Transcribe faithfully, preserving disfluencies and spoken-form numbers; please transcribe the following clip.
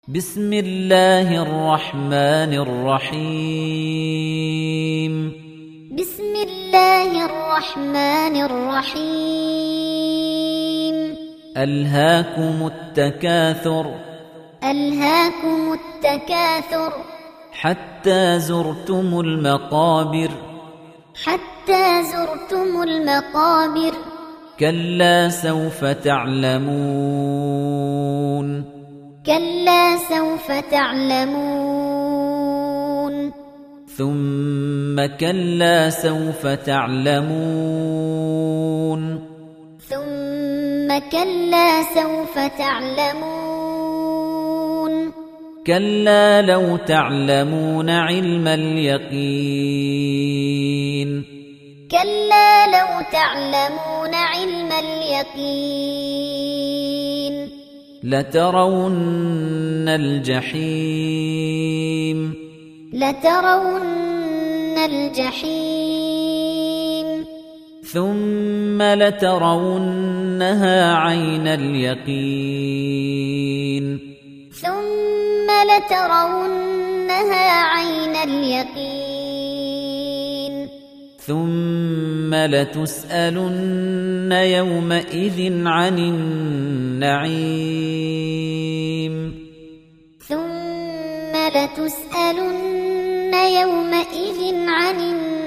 بسم الله الرحمن الرحيم بسم الله الرحمن الرحيم ألهاكم التكاثر ألهاكم التكاثر حتى زرتم المقابر حتى زرتم المقابر كلا سوف تعلمون كلا سوف تعلمون ثم كلا سوف تعلمون ثم كلا سوف تعلمون كلا لو تعلمون علم اليقين كلا لو تعلمون علم اليقين لترون الجحيم لترون الجحيم ثم لترونها عين اليقين ثم لترونها عين اليقين ثم لتسألن يومئذ عن النعيم ثم لتسألن يومئذ عن النعيم